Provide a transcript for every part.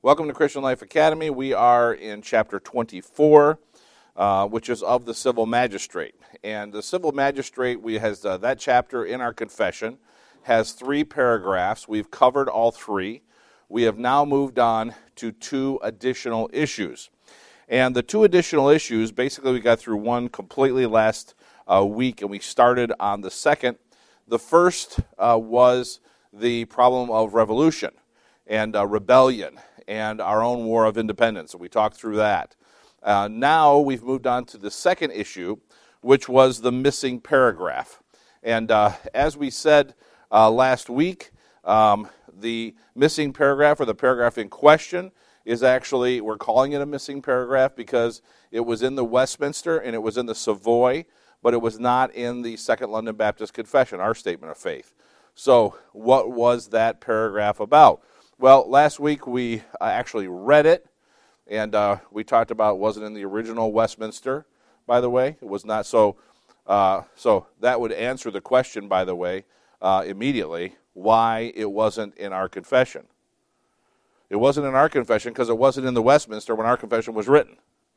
Welcome to Christian Life Academy. We are in chapter 24, which is of the civil magistrate. And the civil magistrate, has that chapter in our confession, has 3 paragraphs. We've covered all 3. We have now moved on to 2 additional issues. And the 2 additional issues, basically we got through one completely last week, and we started on the second. The first was the problem of revolution and rebellion and our own war of independence. So we talked through that. Now we've moved on to the second issue, which was the missing paragraph. And as we said last week, the missing paragraph, or the paragraph in question, is actually, we're calling it a missing paragraph because it was in the Westminster and it was in the Savoy, but it was not in the Second London Baptist Confession, our statement of faith. So what was that paragraph about? Well, last week we actually read it, and we talked about it wasn't in the original Westminster, by the way. It was not. So that would answer the question, by the way, immediately, why it wasn't in our confession. It wasn't in our confession because it wasn't in the Westminster when our confession was written.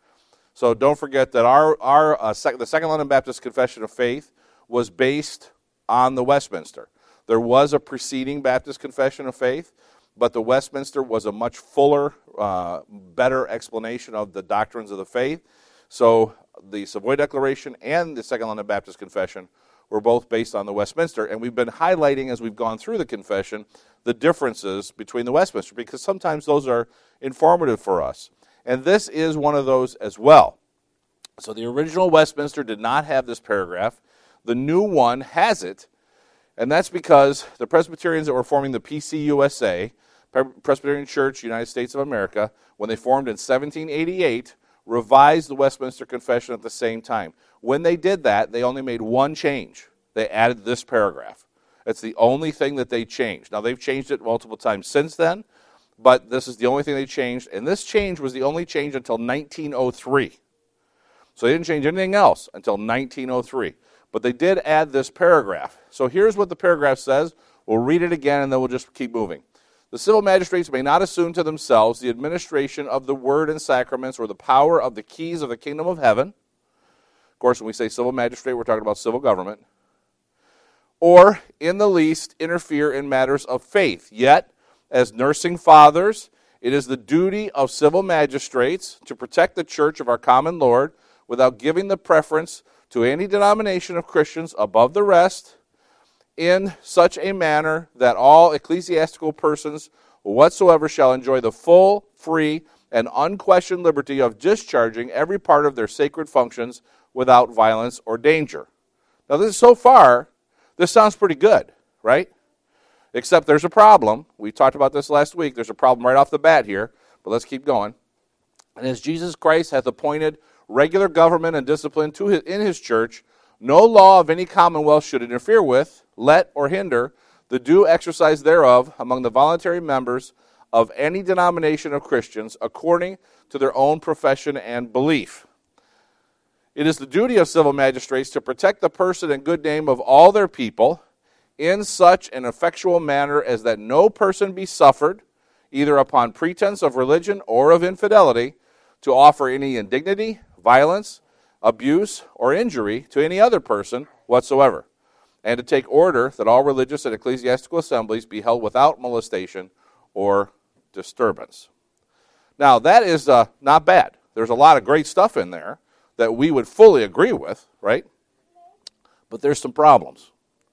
So don't forget that the Second London Baptist Confession of Faith was based on the Westminster. There was a preceding Baptist Confession of Faith, but the Westminster was a much fuller, better explanation of the doctrines of the faith. So the Savoy Declaration and the Second London Baptist Confession were both based on the Westminster. And we've been highlighting, as we've gone through the confession, the differences between the Westminster, because sometimes those are informative for us. And this is one of those as well. So the original Westminster did not have this paragraph. The new one has it, and that's because the Presbyterians that were forming the PCUSA, Presbyterian Church, United States of America, when they formed in 1788, revised the Westminster Confession at the same time. When they did that, they only made one change. They added this paragraph. It's the only thing that they changed. Now, they've changed it multiple times since then, but this is the only thing they changed, and this change was the only change until 1903. So they didn't change anything else until 1903. But they did add this paragraph. So here's what the paragraph says. We'll read it again, and then we'll just keep moving. The civil magistrates may not assume to themselves the administration of the word and sacraments or the power of the keys of the kingdom of heaven. Of course, when we say civil magistrate, we're talking about civil government. Or, in the least, interfere in matters of faith. Yet, as nursing fathers, it is the duty of civil magistrates to protect the church of our common Lord without giving the preference to any denomination of Christians above the rest, in such a manner that all ecclesiastical persons whatsoever shall enjoy the full, free, and unquestioned liberty of discharging every part of their sacred functions without violence or danger. Now, so far, this sounds pretty good, right? Except there's a problem. We talked about this last week. There's a problem right off the bat here, but let's keep going. And as Jesus Christ hath appointed regular government and discipline in his church, no law of any commonwealth should interfere with, let, or hinder the due exercise thereof among the voluntary members of any denomination of Christians according to their own profession and belief. It is the duty of civil magistrates to protect the person and good name of all their people in such an effectual manner as that no person be suffered, either upon pretense of religion or of infidelity, to offer any indignity, violence, abuse, or injury to any other person whatsoever, and to take order that all religious and ecclesiastical assemblies be held without molestation or disturbance. Now, that is not bad. There's a lot of great stuff in there that we would fully agree with, right? But there's some problems.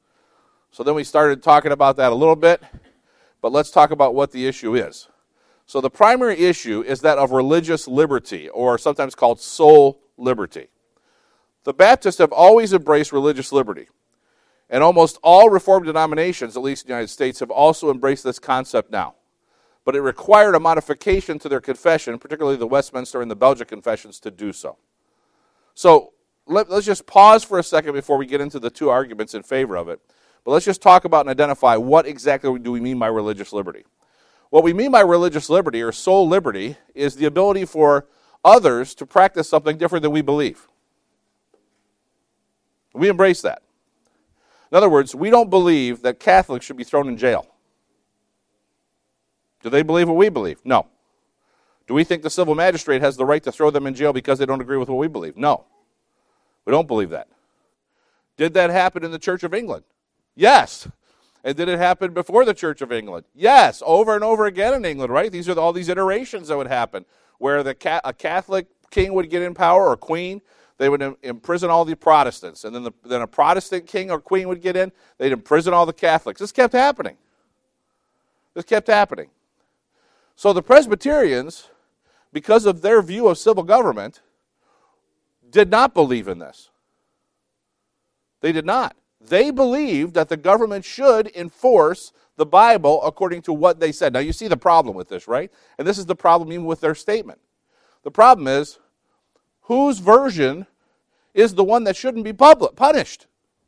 So then we started talking about that a little bit, but let's talk about what the issue is. So the primary issue is that of religious liberty, or sometimes called soul liberty. The Baptists have always embraced religious liberty, and almost all Reformed denominations, at least in the United States, have also embraced this concept now. But it required a modification to their confession, particularly the Westminster and the Belgic confessions, to do so. So let's just pause for a second before we get into the 2 arguments in favor of it. But let's just talk about and identify what exactly do we mean by religious liberty. What we mean by religious liberty, or soul liberty, is the ability for others to practice something different than we believe. We embrace that. In other words, we don't believe that Catholics should be thrown in jail. Do they believe what we believe? No. Do we think the civil magistrate has the right to throw them in jail because they don't agree with what we believe? No. We don't believe that. Did that happen in the Church of England? Yes. And did it happen before the Church of England? Yes, over and over again in England, right? These are all these iterations that would happen where a Catholic king would get in power or queen. They would imprison all the Protestants. And then a Protestant king or queen would get in. They'd imprison all the Catholics. This kept happening. So the Presbyterians, because of their view of civil government, did not believe in this. They did not. They believed that the government should enforce the Bible according to what they said. Now, you see the problem with this, right? And this is the problem even with their statement. The problem is, whose version is the one that shouldn't be punished?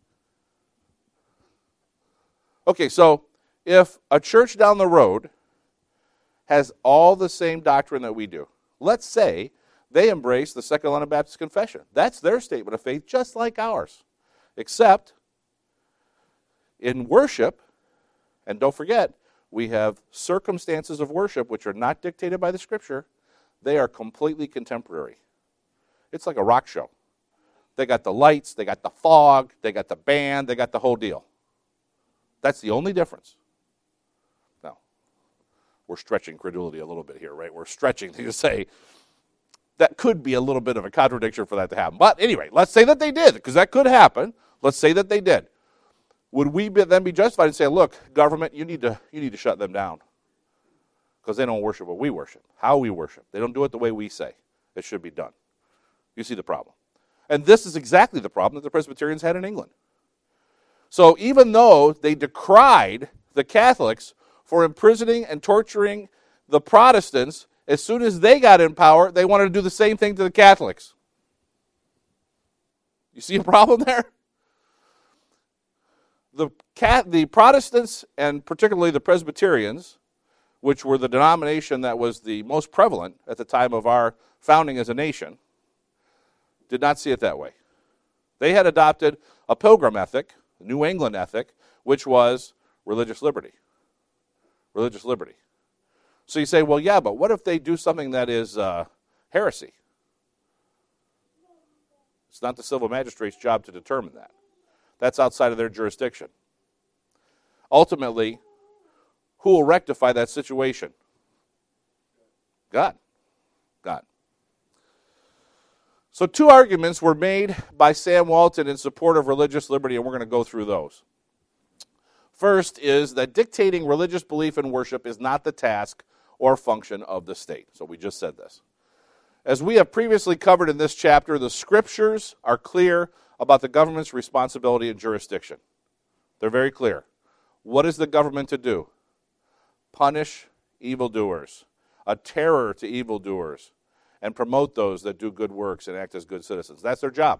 Okay, so if a church down the road has all the same doctrine that we do, let's say they embrace the Second London Baptist Confession. That's their statement of faith, just like ours. Except in worship, and don't forget, we have circumstances of worship which are not dictated by the Scripture. They are completely contemporary. It's like a rock show. They got the lights, they got the fog, they got the band, they got the whole deal. That's the only difference. Now, we're stretching credulity a little bit here, right? We're stretching to say that could be a little bit of a contradiction for that to happen. But anyway, let's say that they did, because that could happen. Let's say that they did. Would we then be justified and say, look, government, you need to shut them down because they don't worship what we worship, how we worship. They don't do it the way we say it should be done. You see the problem. And this is exactly the problem that the Presbyterians had in England. So even though they decried the Catholics for imprisoning and torturing the Protestants, as soon as they got in power, they wanted to do the same thing to the Catholics. You see a problem there? The Protestants, and particularly the Presbyterians, which were the denomination that was the most prevalent at the time of our founding as a nation, did not see it that way. They had adopted a Pilgrim ethic, a New England ethic, which was religious liberty. Religious liberty. So you say, well, yeah, but what if they do something that is heresy? It's not the civil magistrate's job to determine that. That's outside of their jurisdiction. Ultimately, who will rectify that situation? God. God. So 2 arguments were made by Sam Walton in support of religious liberty, and we're going to go through those. First is that dictating religious belief and worship is not the task or function of the state. So we just said this. As we have previously covered in this chapter, the Scriptures are clear about the government's responsibility and jurisdiction. They're very clear. What is the government to do? Punish evildoers, a terror to evildoers, and promote those that do good works and act as good citizens. That's their job.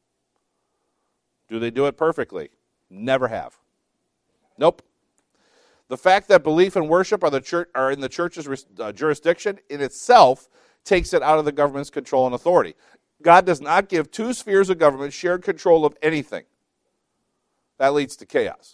Do they do it perfectly? Never have. Nope. The fact that belief and worship are in the church's jurisdiction in itself takes it out of the government's control and authority. God does not give 2 spheres of government shared control of anything. That leads to chaos.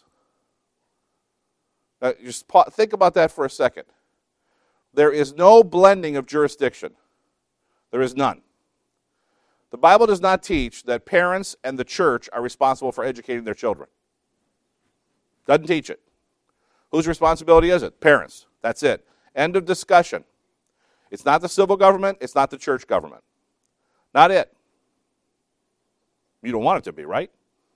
Now, just think about that for a second. There is no blending of jurisdiction. There is none. The Bible does not teach that parents and the church are responsible for educating their children. Doesn't teach it. Whose responsibility is it? Parents. That's it. End of discussion. It's not the civil government. It's not the church government. Not it. You don't want it to be, right?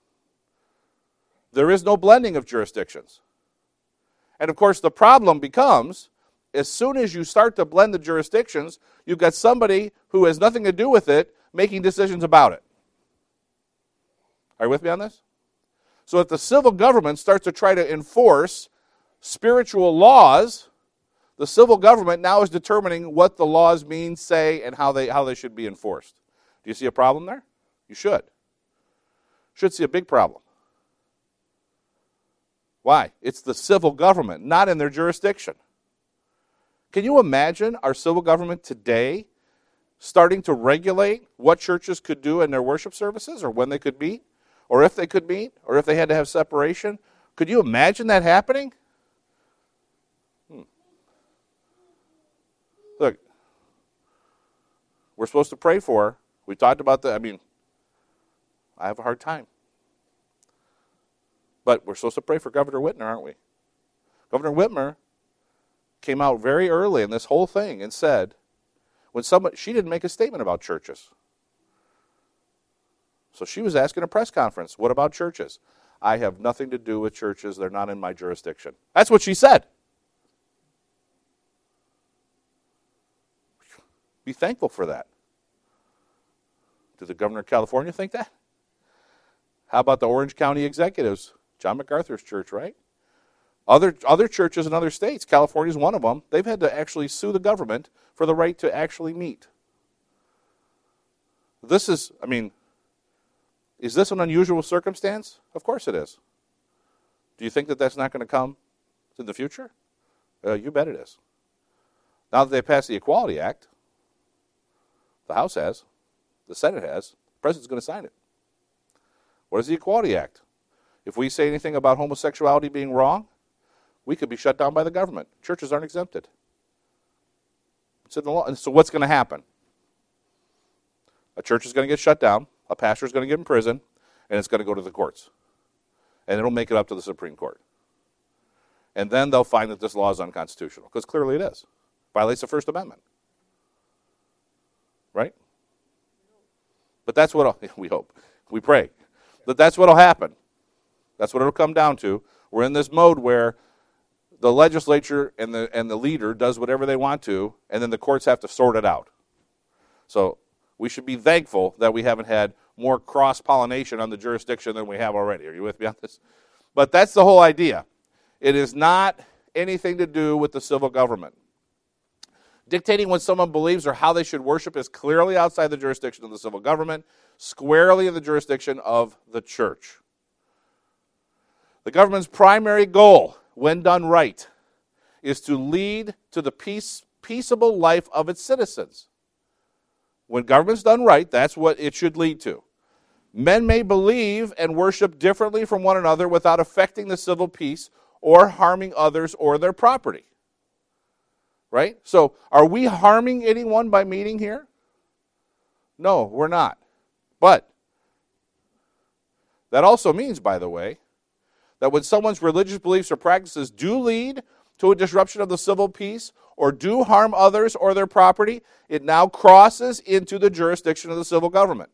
There is no blending of jurisdictions. And of course, the problem becomes, as soon as you start to blend the jurisdictions, you've got somebody who has nothing to do with it making decisions about it. Are you with me on this? So if the civil government starts to try to enforce spiritual laws, the civil government now is determining what the laws mean, say, and how they should be enforced. Do you see a problem there? You should. Should see a big problem. Why? It's the civil government, not in their jurisdiction. Can you imagine our civil government today starting to regulate what churches could do in their worship services, or when they could meet, or if they could meet, or if they had to have separation? Could you imagine that happening? Look, we're supposed to pray for. We talked about that. I have a hard time. But we're supposed to pray for Governor Whitmer, aren't we? Governor Whitmer came out very early in this whole thing and said, she didn't make a statement about churches. So she was asking a press conference, what about churches? I have nothing to do with churches. They're not in my jurisdiction. That's what she said. Be thankful for that. Did the governor of California think that? How about the Orange County executives? John MacArthur's church, right? Other churches in other states, California's one of them, they've had to actually sue the government for the right to actually meet. Is this an unusual circumstance? Of course it is. Do you think that that's not going to come in the future? You bet it is. Now that they passed the Equality Act, the House has, the Senate has, the President's going to sign it. What is the Equality Act? If we say anything about homosexuality being wrong, we could be shut down by the government. Churches aren't exempted. It's in the law. And so what's going to happen? A church is going to get shut down, a pastor is going to get in prison, and it's going to go to the courts. And it'll make it up to the Supreme Court. And then they'll find that this law is unconstitutional, because clearly it is. Violates the First Amendment. Right? But that's what we hope. We pray. But that's what will happen. That's what it'll come down to. We're in this mode where the legislature and the leader does whatever they want to, and then the courts have to sort it out. So we should be thankful that we haven't had more cross-pollination on the jurisdiction than we have already. Are you with me on this? But that's the whole idea. It is not anything to do with the civil government. Dictating what someone believes or how they should worship is clearly outside the jurisdiction of the civil government, squarely in the jurisdiction of the church. The government's primary goal, when done right, is to lead to the peaceable life of its citizens. When government's done right, that's what it should lead to. Men may believe and worship differently from one another without affecting the civil peace or harming others or their property. Right? So, are we harming anyone by meeting here? No, we're not. But that also means, by the way, that when someone's religious beliefs or practices do lead to a disruption of the civil peace or do harm others or their property, it now crosses into the jurisdiction of the civil government.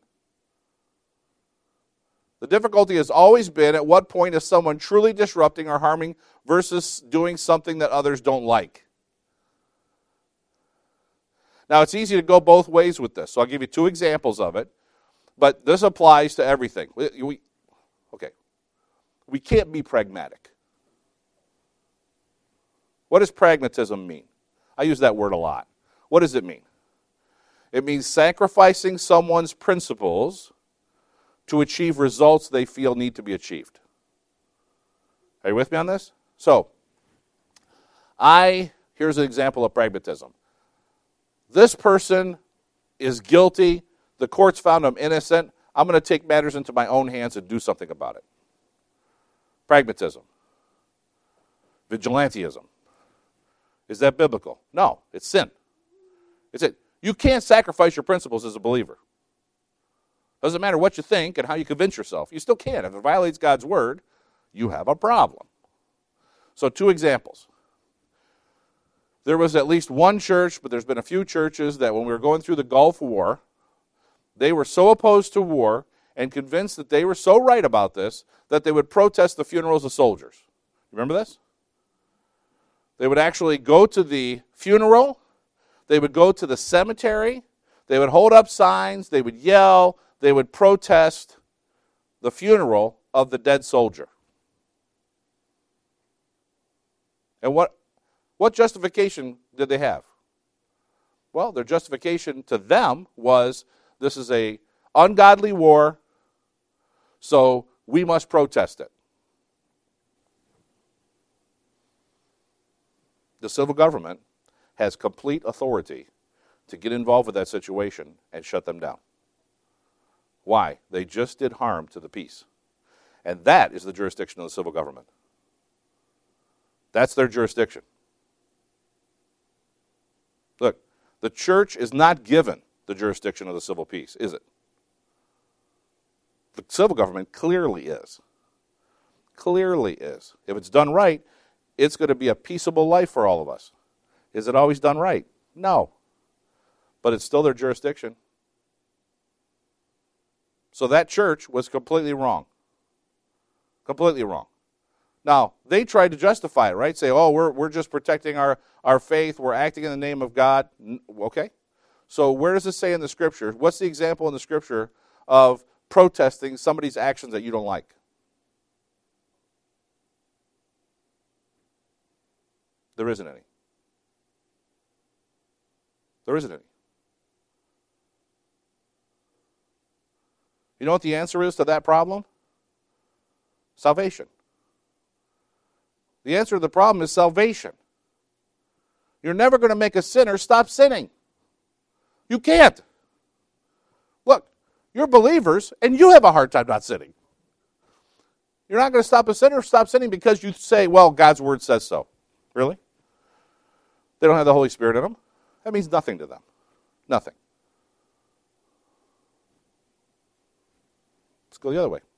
The difficulty has always been at what point is someone truly disrupting or harming versus doing something that others don't like. Now, it's easy to go both ways with this, so I'll give you two examples of it, but this applies to everything. We can't be pragmatic. What does pragmatism mean? I use that word a lot. What does it mean? It means sacrificing someone's principles to achieve results they feel need to be achieved. Are you with me on this? So, here's an example of pragmatism. This person is guilty. The court's found him innocent. I'm going to take matters into my own hands and do something about it. Pragmatism. Vigilantism. Is that biblical? No, it's sin. It's it. You can't sacrifice your principles as a believer. Doesn't matter what you think and how you convince yourself. You still can't. If it violates God's word, you have a problem. So 2 examples. There was at least one church, but there's been a few churches that when we were going through the Gulf War, they were so opposed to war and convinced that they were so right about this that they would protest the funerals of soldiers. Remember this? They would actually go to the funeral, they would go to the cemetery, they would hold up signs, they would yell, they would protest the funeral of the dead soldier. And what justification did they have? Well, their justification to them was, this is an ungodly war, so we must protest it. The civil government has complete authority to get involved with that situation and shut them down. Why? They just did harm to the peace. And that is the jurisdiction of the civil government. That's their jurisdiction. Look, the church is not given the jurisdiction of the civil peace, is it? The civil government clearly is. Clearly is. If it's done right, it's going to be a peaceable life for all of us. Is it always done right? No. But it's still their jurisdiction. So that church was completely wrong. Completely wrong. Now, they tried to justify it, right? Say, oh, we're just protecting our faith. We're acting in the name of God. Okay. So where does it say in the Scripture? What's the example in the Scripture of protesting somebody's actions that you don't like? There isn't any. There isn't any. You know what the answer is to that problem? Salvation. The answer to the problem is salvation. You're never going to make a sinner stop sinning. You can't. Look, you're believers, and you have a hard time not sinning. You're not going to stop a sinner stop sinning because you say, well, God's Word says so. Really? They don't have the Holy Spirit in them. That means nothing to them. Nothing. Let's go the other way.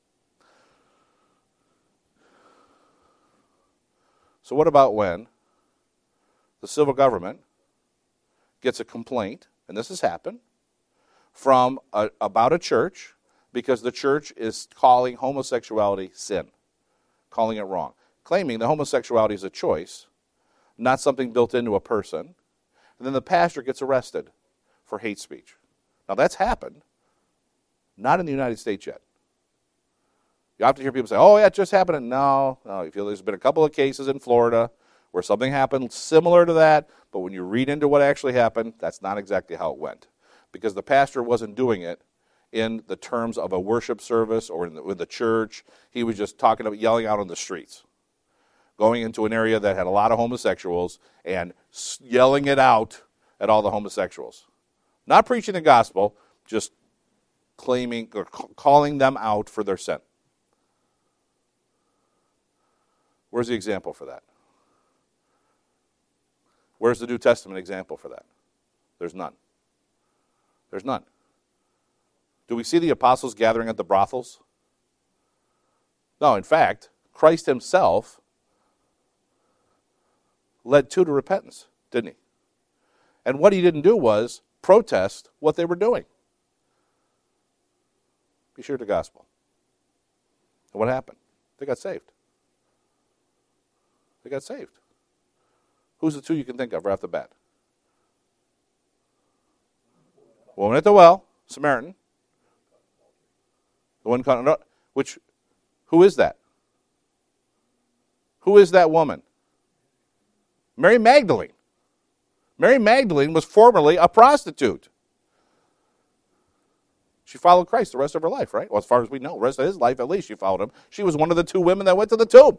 So what about when the civil government gets a complaint, and this has happened, from about a church because the church is calling homosexuality sin, calling it wrong, claiming that homosexuality is a choice, not something built into a person, and then the pastor gets arrested for hate speech. Now that's happened, not in the United States yet. You often hear people say, oh, yeah, it just happened. No, you feel there's been a couple of cases in Florida where something happened similar to that, but when you read into what actually happened, that's not exactly how it went. Because the pastor wasn't doing it in the terms of a worship service or in the church. He was just talking about yelling out on the streets, going into an area that had a lot of homosexuals and yelling it out at all the homosexuals. Not preaching the gospel, just claiming or calling them out for their sin. Where's the example for that? Where's the New Testament example for that? There's none. There's none. Do we see the apostles gathering at the brothels? No, in fact, Christ himself led two to repentance, didn't he? And what he didn't do was protest what they were doing. Be sure the gospel. And what happened? They got saved. They got saved. Who's the two you can think of right off the bat? Woman at the well, Samaritan. The one caught, who is that? Who is that woman? Mary Magdalene. Mary Magdalene was formerly a prostitute. She followed Christ the rest of her life, right? Well, as far as we know, the rest of his life at least she followed him. She was one of the two women that went to the tomb.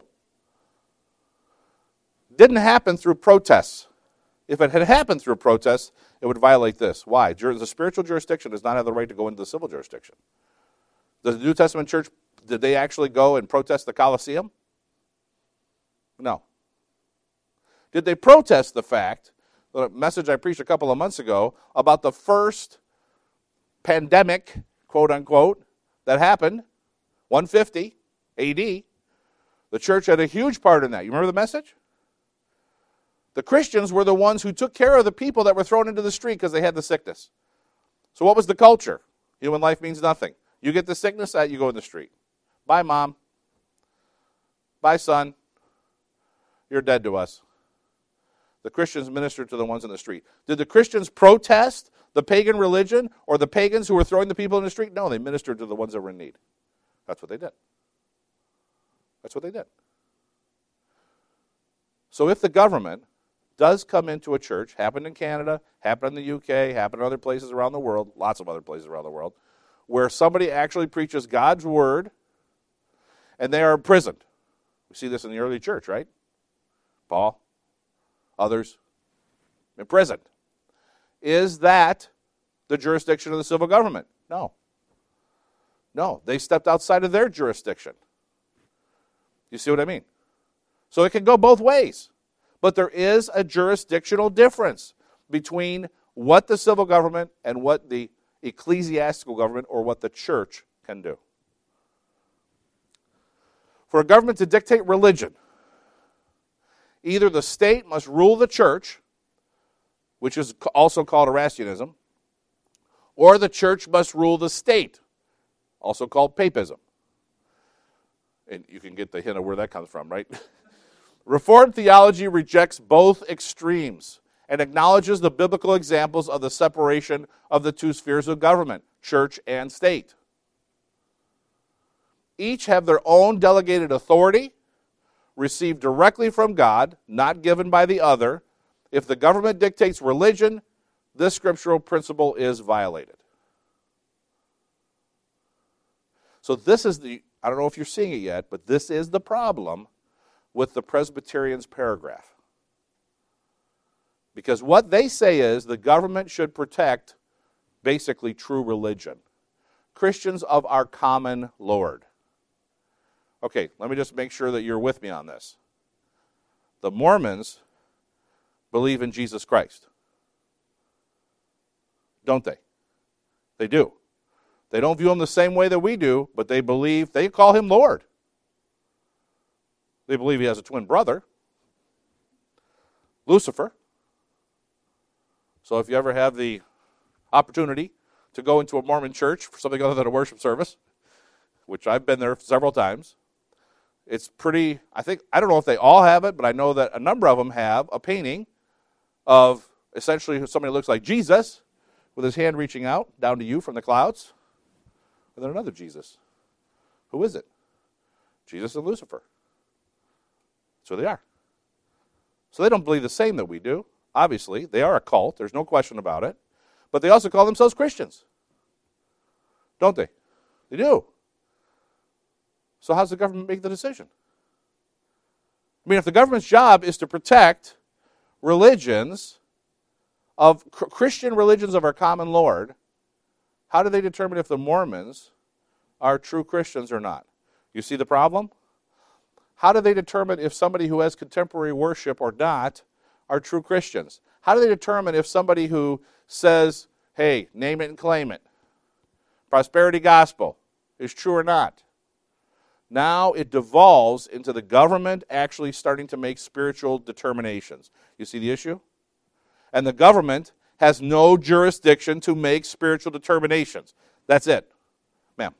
Didn't happen through protests. If it had happened through protests, it would violate this. Why? The spiritual jurisdiction does not have the right to go into the civil jurisdiction. Does the New Testament church, did they actually go and protest the Colosseum? No. Did they protest the fact, the message I preached a couple of months ago, about the first pandemic, quote unquote, that happened, 150 AD? The church had a huge part in that. You remember the message? The Christians were the ones who took care of the people that were thrown into the street because they had the sickness. So what was the culture? Human life means nothing. You get the sickness, you go in the street. Bye, Mom. Bye, son. You're dead to us. The Christians ministered to the ones in the street. Did the Christians protest the pagan religion or the pagans who were throwing the people in the street? No, they ministered to the ones that were in need. That's what they did. That's what they did. So if the government does come into a church, happened in Canada, happened in the UK, happened in other places around the world, lots of other places around the world, where somebody actually preaches God's word and they are imprisoned. We see this in the early church, right? Paul, others, imprisoned. Is that the jurisdiction of the civil government? No. No, they stepped outside of their jurisdiction. You see what I mean? So it can go both ways. But there is a jurisdictional difference between what the civil government and what the ecclesiastical government or what the church can do. For a government to dictate religion, either the state must rule the church, which is also called Erastianism, or the church must rule the state, also called papism. And you can get the hint of where that comes from, right? Reformed theology rejects both extremes and acknowledges the biblical examples of the separation of the two spheres of government, church and state. Each have their own delegated authority, received directly from God, not given by the other. If the government dictates religion, this scriptural principle is violated. So this is I don't know if you're seeing it yet, but this is the problem with the Presbyterians' paragraph. Because what they say is the government should protect basically true religion. Christians of our common Lord. Okay, let me just make sure that you're with me on this. The Mormons believe in Jesus Christ. Don't they? They do. They don't view him the same way that we do, but they call him Lord. They believe he has a twin brother, Lucifer. So if you ever have the opportunity to go into a Mormon church for something other than a worship service, which I've been there several times, it's pretty, I don't know if they all have it, but I know that a number of them have a painting of essentially somebody who looks like Jesus with his hand reaching out down to you from the clouds. And then another Jesus. Who is it? Jesus and Lucifer. So they are. So they don't believe the same that we do. Obviously, they are a cult. There's no question about it. But they also call themselves Christians. Don't they? They do. So how's the government make the decision? I mean, if the government's job is to protect religions of Christian religions of our common Lord, how do they determine if the Mormons are true Christians or not? You see the problem? How do they determine if somebody who has contemporary worship or not are true Christians? How do they determine if somebody who says, hey, name it and claim it, prosperity gospel, is true or not? Now it devolves into the government actually starting to make spiritual determinations. You see the issue? And the government has no jurisdiction to make spiritual determinations. That's it. Ma'am.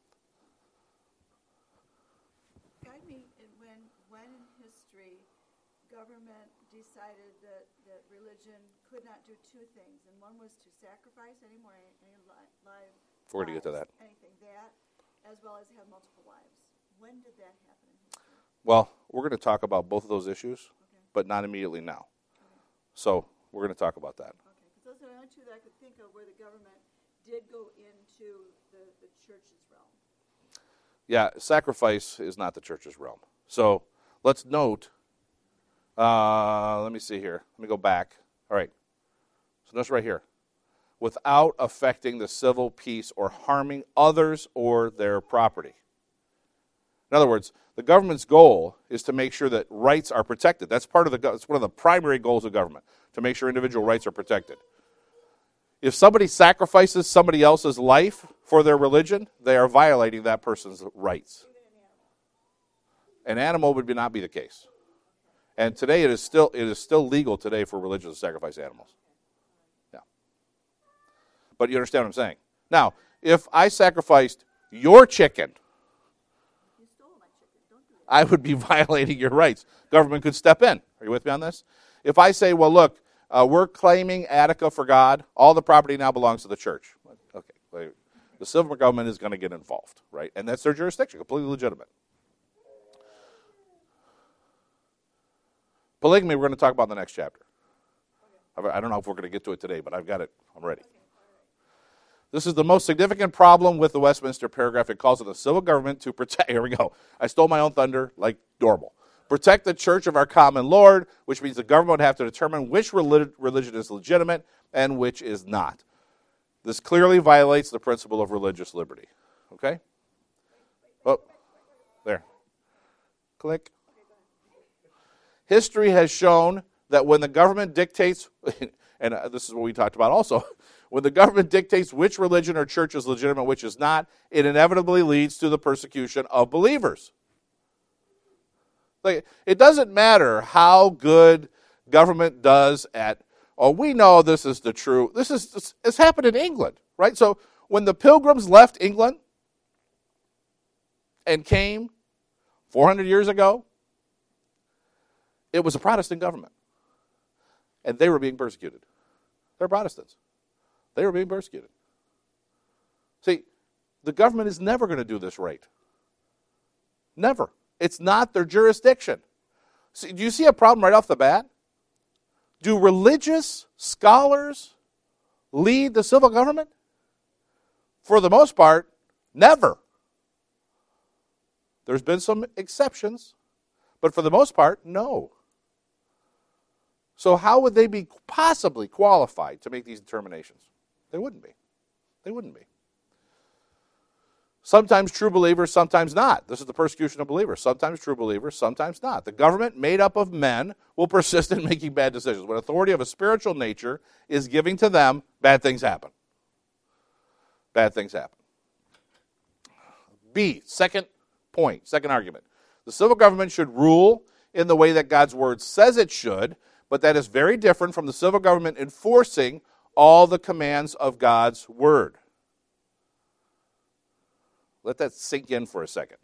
Guide me when in history government decided that religion could not do two things, and one was to sacrifice any live. We're going to get to that. Anything that, as well as have multiple wives. When did that happen in history? Well, we're going to talk about both of those issues, but not immediately now. So we're going to talk about that. Those are the only two that I could think of where the government did go into the church's realm. Yeah, sacrifice is not the church's realm. So let's note, let me see here. Let me go back. All right. So notice right here. Without affecting the civil peace or harming others or their property. In other words, the government's goal is to make sure that rights are protected. That's one of the primary goals of government, to make sure individual rights are protected. If somebody sacrifices somebody else's life for their religion, they are violating that person's rights. An animal would not be the case. And today it is still legal today for religions to sacrifice animals. Yeah. But you understand what I'm saying? Now, if I sacrificed your chicken, I would be violating your rights. Government could step in. Are you with me on this? If I say, well, look, we're claiming Attica for God. All the property now belongs to the church. Okay. The civil government is going to get involved, right? And that's their jurisdiction, completely legitimate. Polygamy, we're going to talk about in the next chapter. I don't know if we're going to get to it today, but I've got it. I'm ready. This is the most significant problem with the Westminster paragraph. It calls on the civil government to protect. Here we go. I stole my own thunder like normal. Protect the church of our common Lord, which means the government would have to determine which religion is legitimate and which is not. This clearly violates the principle of religious liberty. Okay? Oh, there. Click. History has shown that when the government dictates, and and this is what we talked about also, when the government dictates which religion or church is legitimate, which is not, it inevitably leads to the persecution of believers. Like, it doesn't matter how good government does at, oh, we know this is the true, it's happened in England, right? So when the Pilgrims left England and came 400 years ago, it was a Protestant government. And they were being persecuted. They're Protestants. They were being persecuted. See, the government is never going to do this right. Never. It's not their jurisdiction. See, do you see a problem right off the bat? Do religious scholars lead the civil government? For the most part, never. There's been some exceptions, but for the most part, no. So how would they be possibly qualified to make these determinations? They wouldn't be. They wouldn't be. Sometimes true believers, sometimes not. This is the persecution of believers. Sometimes true believers, sometimes not. The government made up of men will persist in making bad decisions. When authority of a spiritual nature is giving to them, bad things happen. Bad things happen. B, second point, second argument. The civil government should rule in the way that God's word says it should, but that is very different from the civil government enforcing all the commands of God's word. Let that sink in for a second.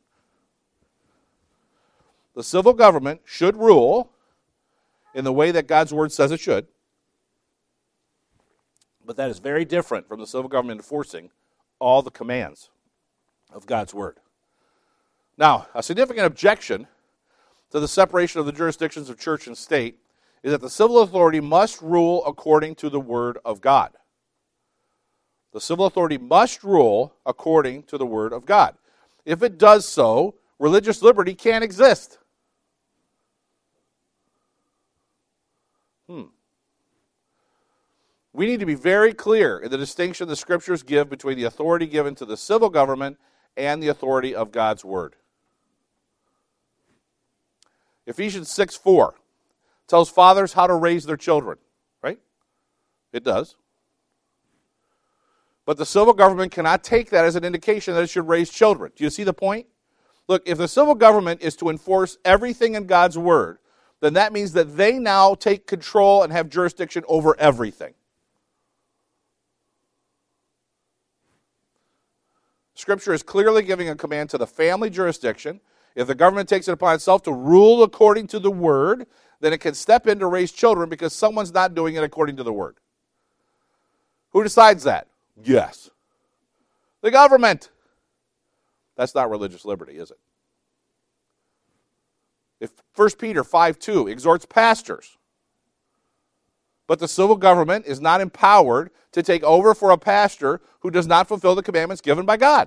The civil government should rule in the way that God's word says it should, but that is very different from the civil government enforcing all the commands of God's word. Now, a significant objection to the separation of the jurisdictions of church and state is that the civil authority must rule according to the word of God. The civil authority must rule according to the word of God. If it does so, religious liberty can't exist. We need to be very clear in the distinction the Scriptures give between the authority given to the civil government and the authority of God's word. Ephesians 6:4 tells fathers how to raise their children, right? It does. But the civil government cannot take that as an indication that it should raise children. Do you see the point? Look, if the civil government is to enforce everything in God's word, then that means that they now take control and have jurisdiction over everything. Scripture is clearly giving a command to the family jurisdiction. If the government takes it upon itself to rule according to the word, then it can step in to raise children because someone's not doing it according to the word. Who decides that? Yes. The government. That's not religious liberty, is it? If 1 Peter 5:2 exhorts pastors, but the civil government is not empowered to take over for a pastor who does not fulfill the commandments given by God.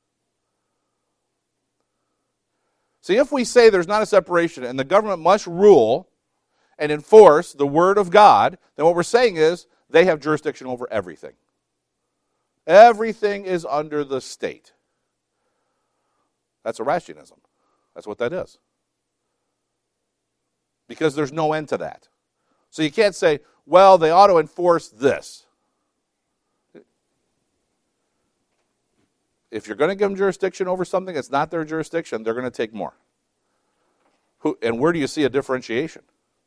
See, if we say there's not a separation and the government must rule and enforce the word of God, then what we're saying is they have jurisdiction over everything. Everything is under the state. That's Erastianism. That's what that is. Because there's no end to that. So you can't say, well, they ought to enforce this. If you're going to give them jurisdiction over something that's not their jurisdiction, they're going to take more. And where do you see a differentiation?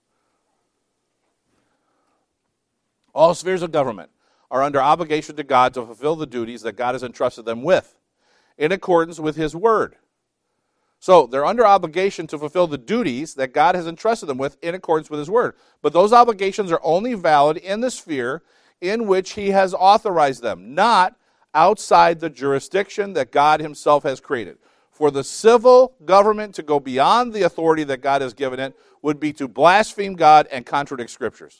All spheres of government are under obligation to God to fulfill the duties that God has entrusted them with, in accordance with His word. So they're under obligation to fulfill the duties that God has entrusted them with in accordance with His word. But those obligations are only valid in the sphere in which He has authorized them, not outside the jurisdiction that God Himself has created. For the civil government to go beyond the authority that God has given it would be to blaspheme God and contradict Scriptures.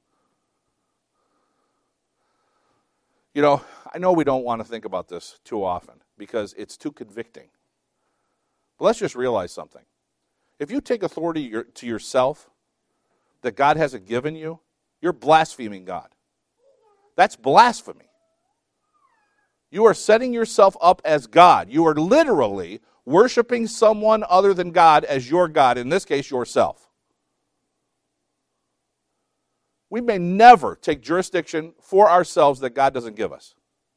You know, I know we don't want to think about this too often because it's too convicting. But let's just realize something. If you take authority to yourself that God hasn't given you, you're blaspheming God. That's blasphemy. You are setting yourself up as God. You are literally worshiping someone other than God as your God, in this case, yourself. We may never take jurisdiction for ourselves that God doesn't give us.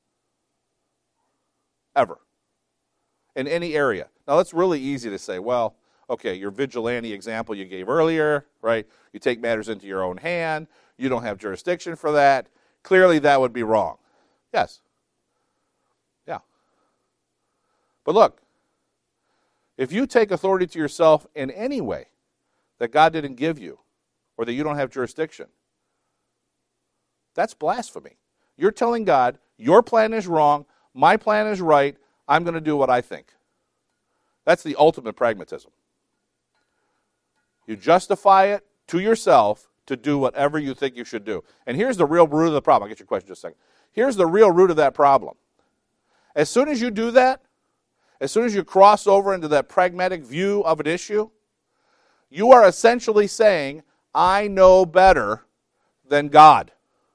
Ever. In any area. Now, that's really easy to say, well, okay, your vigilante example you gave earlier, right? You take matters into your own hand. You don't have jurisdiction for that. Clearly, that would be wrong. Yes. Yeah. But look, if you take authority to yourself in any way that God didn't give you or that you don't have jurisdiction, that's blasphemy. You're telling God, your plan is wrong, my plan is right, I'm going to do what I think. That's the ultimate pragmatism. You justify it to yourself to do whatever you think you should do. And here's the real root of the problem. I'll get your question in just a second. Here's the real root of that problem. As soon as you do that, as soon as you cross over into that pragmatic view of an issue, you are essentially saying, I know better than God.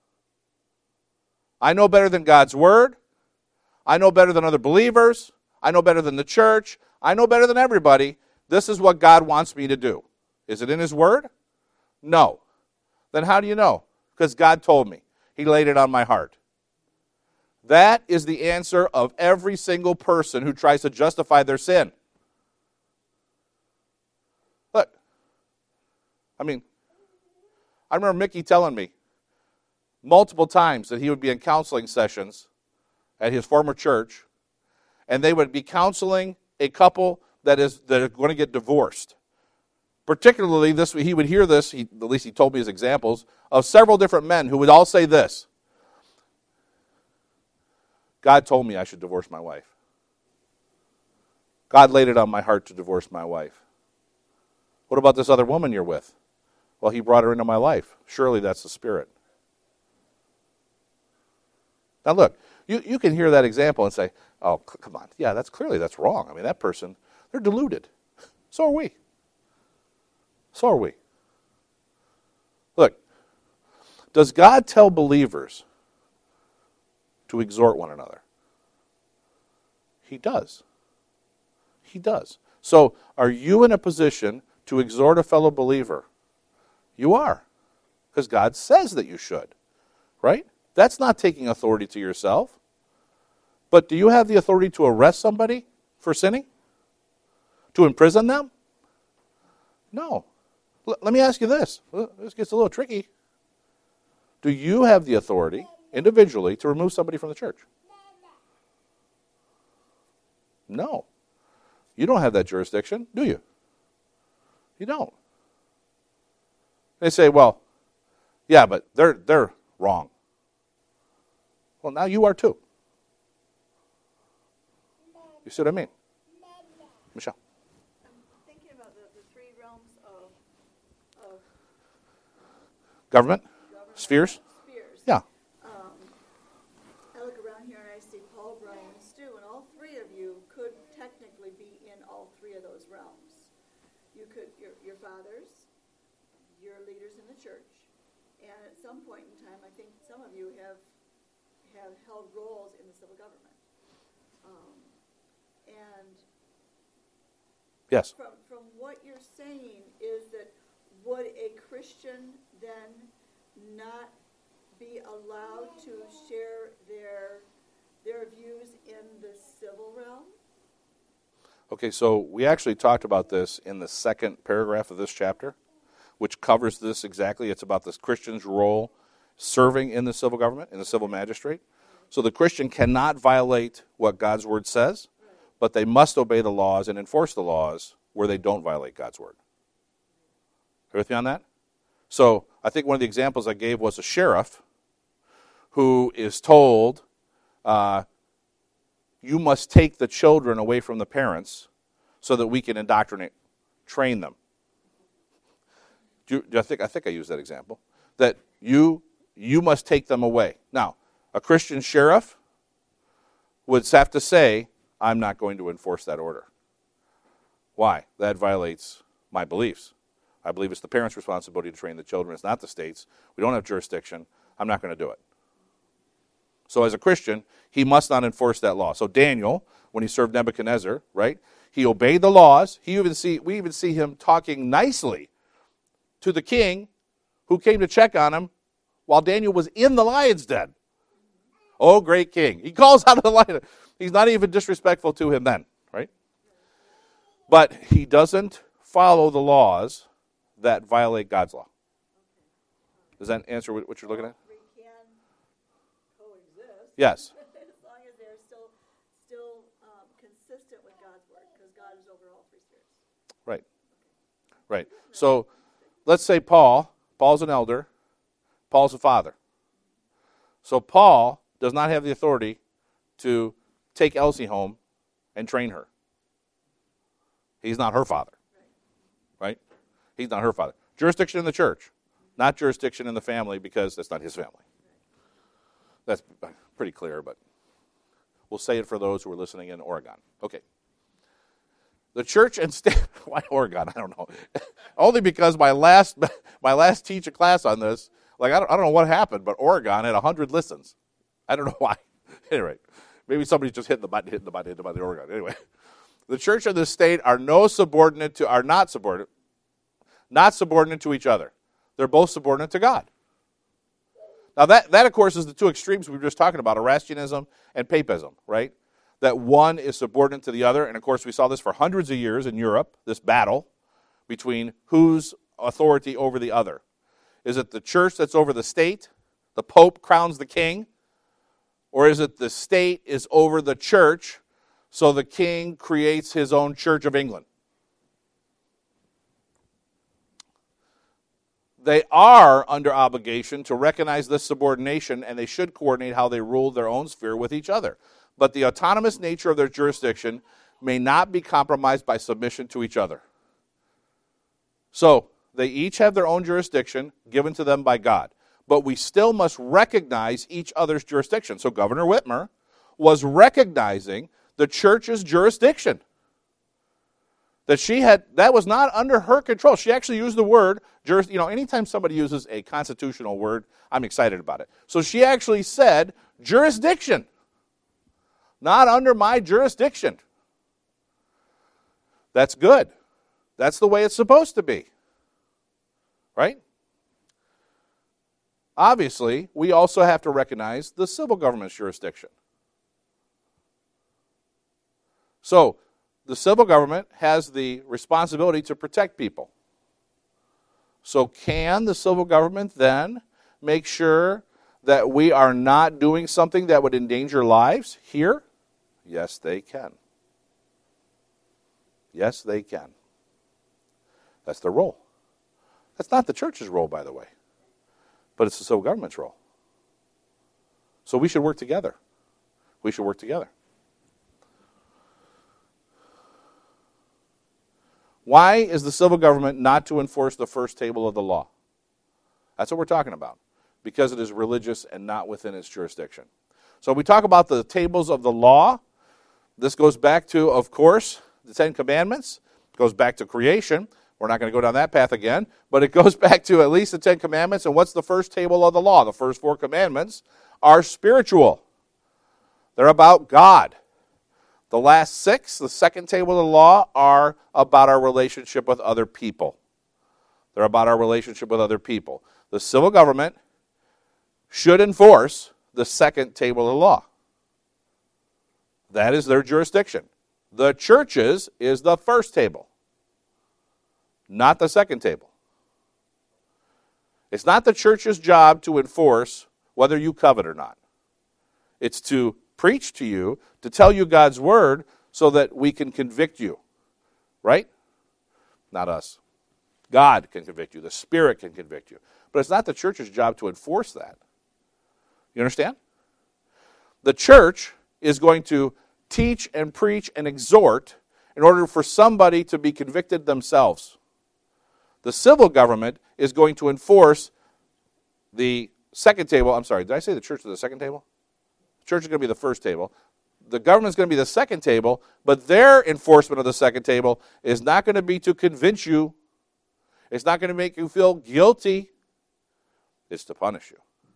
I know better than God's Word. I know better than other believers. I know better than the church. I know better than everybody. This is what God wants me to do. Is it in His Word? No. Then how do you know? Because God told me. He laid it on my heart. That is the answer of every single person who tries to justify their sin. Look, I remember Mickey telling me multiple times that he would be in counseling sessions at his former church, and they would be counseling a couple that are going to get divorced. Particularly, he would hear this, at least he told me his examples, of several different men who would all say this: God told me I should divorce my wife. God laid it on my heart to divorce my wife. What about this other woman you're with? Well, He brought her into my life. Surely that's the Spirit. Now look, you can hear that example and say, oh, come on. Yeah, that's wrong. That person, they're deluded. So are we. So are we. Look, does God tell believers to exhort one another? He does. He does. So, are you in a position to exhort a fellow believer? You are. Because God says that you should. Right? That's not taking authority to yourself. But do you have the authority to arrest somebody for sinning? To imprison them? No. Let me ask you this. This gets a little tricky. Do you have the authority, individually, to remove somebody from the church? No. You don't have that jurisdiction, do you? You don't. They say, well, yeah, but they're wrong. Well, now you are too. You see what I mean? Michelle. I'm thinking about the three realms of Government? Spheres? Yeah. I look around here and I see Paul, Brian, and Stu, and all three of you could technically be in all three of those realms. You could, your fathers, your leaders in the church, and at some point in time, I think some of you have held roles in the civil government. And yes. From what you're saying is that would a Christian then not be allowed to share their views in the civil realm? Okay, so we actually talked about this in the second paragraph of this chapter, which covers this exactly. It's about this Christian's role serving in the civil government, in the civil magistrate. So the Christian cannot violate what God's word says, but they must obey the laws and enforce the laws where they don't violate God's word. Are you with me on that? So I think one of the examples I gave was a sheriff who is told, you must take the children away from the parents so that we can train them. I think I used that example. That you must take them away. Now, a Christian sheriff would have to say, I'm not going to enforce that order. Why? That violates my beliefs. I believe it's the parents' responsibility to train the children. It's not the state's. We don't have jurisdiction. I'm not going to do it. So as a Christian, he must not enforce that law. So Daniel, when he served Nebuchadnezzar, right, he obeyed the laws. We even see him talking nicely to the king who came to check on him while Daniel was in the lion's den. Oh, great king. He calls out of the lion. He's not even disrespectful to him then, right? But he doesn't follow the laws that violate God's law. Does that answer what you're looking at? We can coexist. Yes. As long as they're still consistent with God's word, because God is over all three spirits. Right. Right. So let's say Paul's an elder, Paul's a father. So Paul does not have the authority to take Elsie home and train her. He's not her father. Right? He's not her father. Jurisdiction in the church, not jurisdiction in the family, because that's not his family. That's pretty clear, but we'll say it for those who are listening in Oregon. Okay. The church and state, why Oregon? I don't know. Only because my last teacher class on this, like I don't know what happened, but Oregon had 100 listens. I don't know why. Anyway, maybe somebody's just hitting the button, Oregon. Anyway, the church and the state are not subordinate to each other. They're both subordinate to God. Now that of course is the two extremes we were just talking about, Erastianism and Papism, right? That one is subordinate to the other, and of course we saw this for hundreds of years in Europe, this battle between whose authority over the other. Is it the church that's over the state? The Pope crowns the king? Or is it the state is over the church, so the king creates his own Church of England? They are under obligation to recognize this subordination, and they should coordinate how they rule their own sphere with each other. But the autonomous nature of their jurisdiction may not be compromised by submission to each other. So, they each have their own jurisdiction given to them by God. But we still must recognize each other's jurisdiction. So Governor Whitmer was recognizing the church's jurisdiction. That was not under her control. She actually used the word, anytime somebody uses a constitutional word, I'm excited about it. So she actually said, jurisdiction. Not under my jurisdiction. That's good. That's the way it's supposed to be. Right? Obviously, we also have to recognize the civil government's jurisdiction. So, the civil government has the responsibility to protect people. So, can the civil government then make sure that we are not doing something that would endanger lives here? Yes, they can. Yes, they can. That's their role. That's not the church's role, by the way. But it's the civil government's role. So we should work together. We should work together. Why is the civil government not to enforce the first table of the law? That's what we're talking about. Because it is religious and not within its jurisdiction. So we talk about the tables of the law. This goes back to, of course, the Ten Commandments. It goes back to creation. We're not going to go down that path again, but it goes back to at least the Ten Commandments. And what's the first table of the law? The first 4 commandments are spiritual. They're about God. The last 6, the second table of the law, are about our relationship with other people. They're about our relationship with other people. The civil government should enforce the second table of the law. That is their jurisdiction. The church's is the first table. Not the second table. It's not the church's job to enforce whether you covet or not. It's to preach to you, to tell you God's word so that we can convict you. Right? Not us. God can convict you. The Spirit can convict you. But it's not the church's job to enforce that. You understand? The church is going to teach and preach and exhort in order for somebody to be convicted themselves. The civil government is going to enforce the second table. I'm sorry, did I say the church was the second table? The church is going to be the first table. The government is going to be the second table, but their enforcement of the second table is not going to be to convince you. It's not going to make you feel guilty. It's to punish you.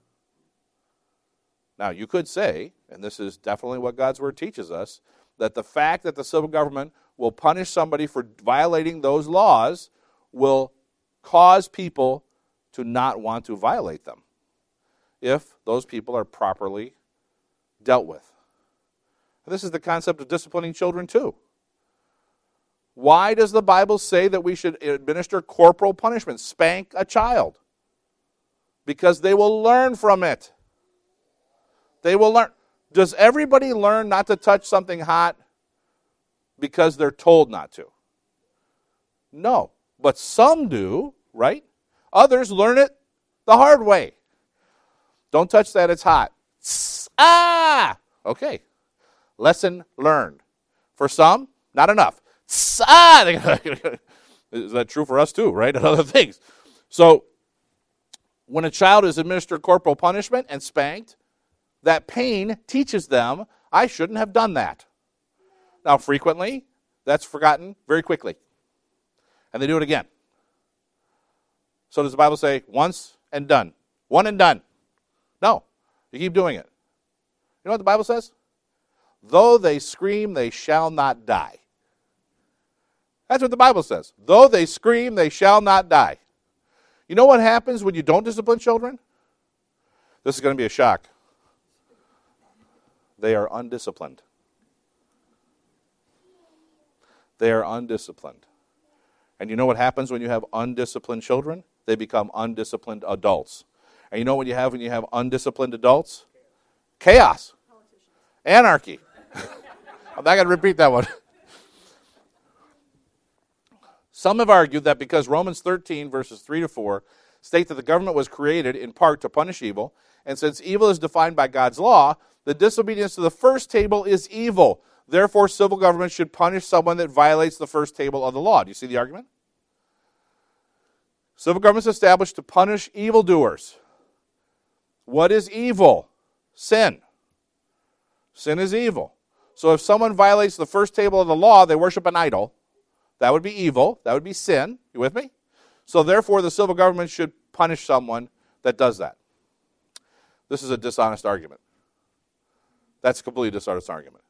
Now, you could say, and this is definitely what God's word teaches us, that the fact that the civil government will punish somebody for violating those laws will cause people to not want to violate them. if those people are properly dealt with. This is the concept of disciplining children too. Why does the Bible say that we should administer corporal punishment, spank a child? Because they will learn from it. They will learn. Does everybody learn not to touch something hot because they're told not to? No. But some do, right? Others learn it the hard way. Don't touch that, it's hot. Ah! Okay. Lesson learned. For some, not enough. Ah! Is that true for us too, right? And other things. So, when a child is administered corporal punishment and spanked, that pain teaches them, I shouldn't have done that. Now, frequently, that's forgotten very quickly. And they do it again. So does the Bible say, once and done? One and done. No. You keep doing it. You know what the Bible says? Though they scream, they shall not die. That's what the Bible says. Though they scream, they shall not die. You know what happens when you don't discipline children? This is going to be a shock. They are undisciplined. They are undisciplined. And you know what happens when you have undisciplined children? They become undisciplined adults. And you know what you have when you have undisciplined adults? Chaos. Anarchy. I'm not going to repeat that one. Some have argued that because Romans 13, verses 3 to 4, state that the government was created in part to punish evil, and since evil is defined by God's law, the disobedience to the first table is evil. Therefore, civil government should punish someone that violates the first table of the law. Do you see the argument? Civil government is established to punish evildoers. What is evil? Sin. Sin is evil. So if someone violates the first table of the law, they worship an idol. That would be evil. That would be sin. You with me? So therefore, the civil government should punish someone that does that. This is a dishonest argument. That's a completely dishonest argument.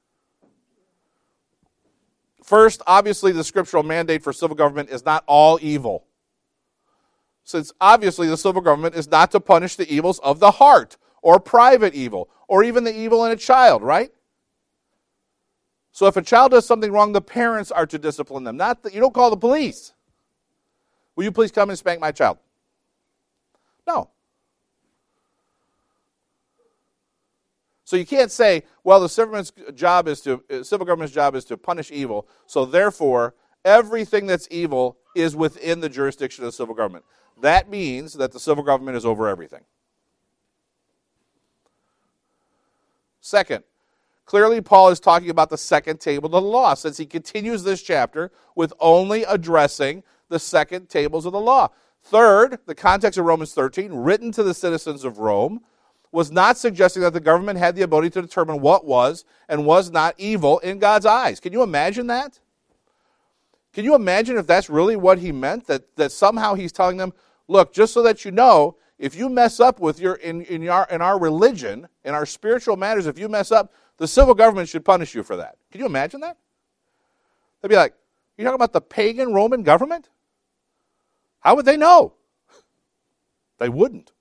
First, obviously, the scriptural mandate for civil government is not all evil. Since obviously the civil government is not to punish the evils of the heart, or private evil, or even the evil in a child, right? So if a child does something wrong, the parents are to discipline them. You don't call the police. Will you please come and spank my child? No. So you can't say, well, the civil government's job is to punish evil, so therefore everything that's evil is within the jurisdiction of the civil government. That means that the civil government is over everything. Second, clearly Paul is talking about the second table of the law, since he continues this chapter with only addressing the second tables of the law. Third, the context of Romans 13, written to the citizens of Rome, was not suggesting that the government had the ability to determine what was and was not evil in God's eyes. Can you imagine that? Can you imagine if that's really what he meant? That somehow he's telling them, look, just so that you know, if you mess up with in our religion, in our spiritual matters, if you mess up, the civil government should punish you for that. Can you imagine that? They'd be like, you're talking about the pagan Roman government? How would they know? They wouldn't.